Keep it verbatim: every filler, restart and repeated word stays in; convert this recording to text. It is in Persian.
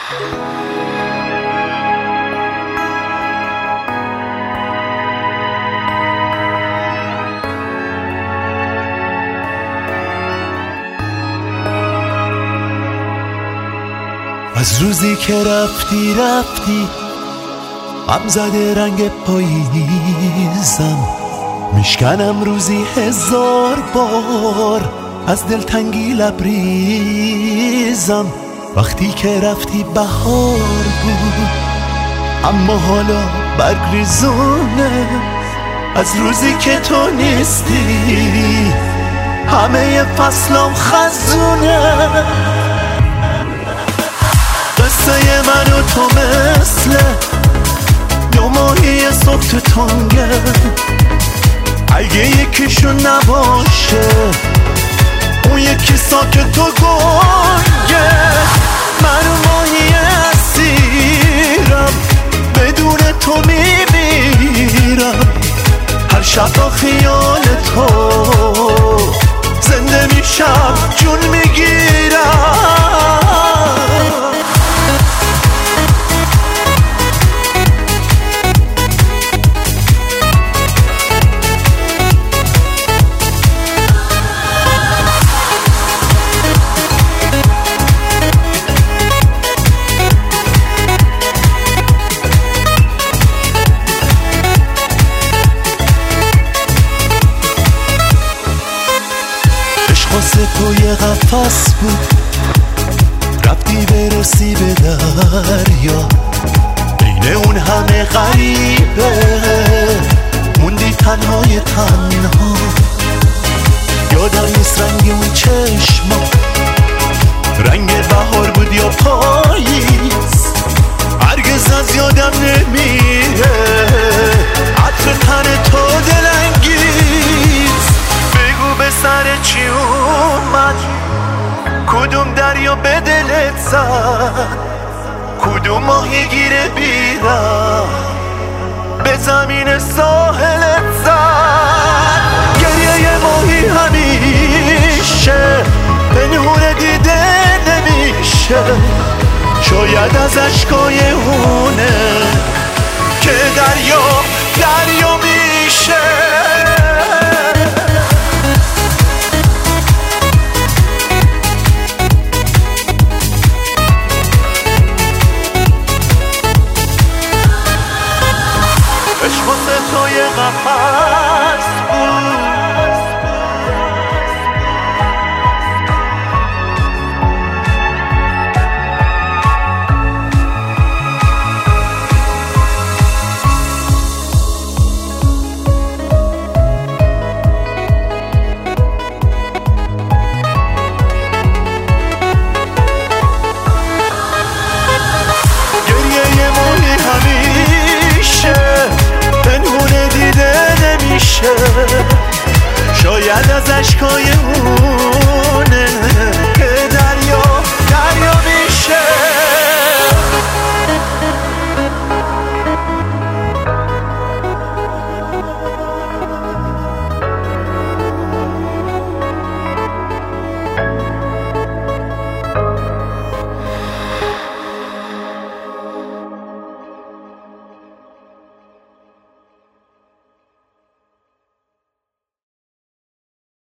از روزی که رفتی رفتی غم زده رنگ پاییزم، میشکنم روزی هزار بار از دلتنگی لبریزم. وقتی که رفتی بهار بود اما حالا برگ ریزونه. از روزی که تو نیستی همه فصلام خزونه. قصه من و تو مثل دو ماهی صبح تو تنگه، اگه یکیشون نباشه اون یکی ساکت تو گنگه. من و ماهی اسیرم بدون تو میمیرم، هر شب با خیال تو زنده میشم جون میگیرم. واسه تو یه قفس بود، رفتی برسی به دریا. بین اون همه غریبه موندی تنهای تنها. یادم نیست رنگ اون چشما رنگ بهار بود یا پاییز، هرگز از یادم نمیره عطر تن تو دلانگیز. بگو به سر چی اومد، کدوم دریا به دلت زد، کدوم ماهی گیره بیرم به زمین ساحلت زد. گریه ماهی همیشه پنهون دیده نمیشه، شاید از اشکای اونه که دریا دریا میشه. واسه تو یه قفس بود، گریه یه ماهی همیشه پنهونه دیده نمیشه، شاید از اشکای اون